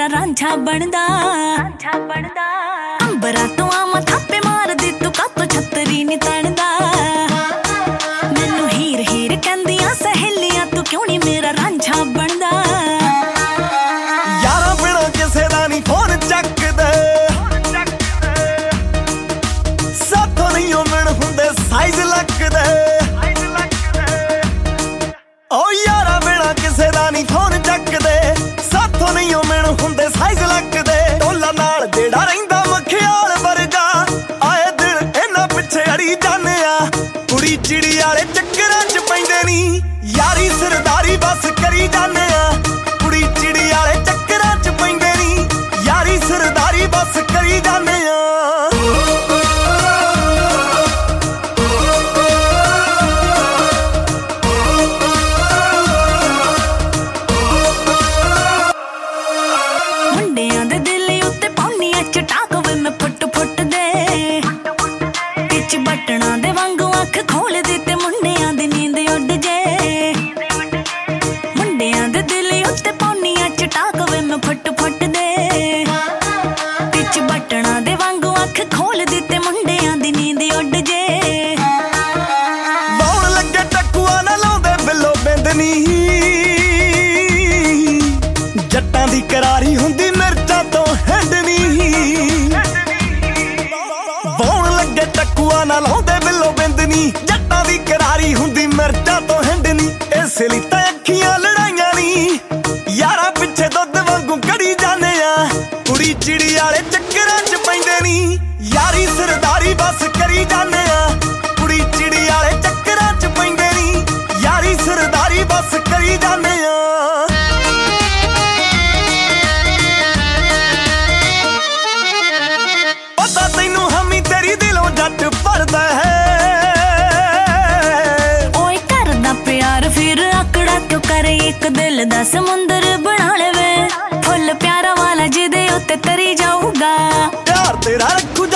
मेरा रांझा बनदा अंबरा तो आमा थापे मार दी तू कातो छतरी नी तणदा मैनू हीर हीर कहंदियां सहेलियां तू क्यों नी मेरा रांझा बनदा यारा बिना किसे दा नी फोन चकदे साथों नहीं मिल हुंदे साइज लगदे ओ यारा बिना किसे दा नी फोन चकदे साथों नहीं मिल हुंदे साइज लगदे ढोला नाल जेड़ा रहिंदा मखियाल वर्गा आए दिल इन्हां पिछे अड़ी जाने आ कुड़ी चिड़ी वाले चक्करां च पैंदे नी यारी सरदारी बस करी जाने आ कुड़ी चिड़ी वाले चक्करां च पैंदे नी यारी सरदारी बस करी जाने आ मुंडियां दे दिल उत्ते पाउनी चटाक वे मैं फुट फुट दे पिच बटना दे वांगू अख खोल दी ते मुंडियां दी नींद उड़ जे मुंडियां दे दिल उत्ते पाउनी चटाक वे मैं फुट फुट दे पिच बटना दे वांगू अख खोल दी ते मुंडियां दी नींद उड़ जे बौन लगे टकुआ ना लाउंदे बिल्लो बिंदनी जट्टां दी करारी हुंदी मिर्चां तो हैंडनी बौन लगे टकुआ ना लाउंदे बिल्लो बिंदनी जट्टां दी करारी हुंदी मिर्चां तो हैंडनी इस लई तां अखियां लड़ाइयां नी यारा पिछे दुੱਧ वांगू कड़ी जाने आ कुड़ी चिड़ी वाले चक्करां च पैंदे नी यारी सरदारी बस करी जाने आ कुड़ी चिड़ी वाले चक्करां च पैंदे नी यारी सरदारी बस करी जाने आ पता तैनू हमी तेरी दिलों जट भरदा है ओए करदा प्यार फिर आकड़ा क्यों करे एक दिल दा समुंदर बना लेवे फुल प्यारा वाला जिदे उत्ते तरी जाऊगा प्यार तेरा रखू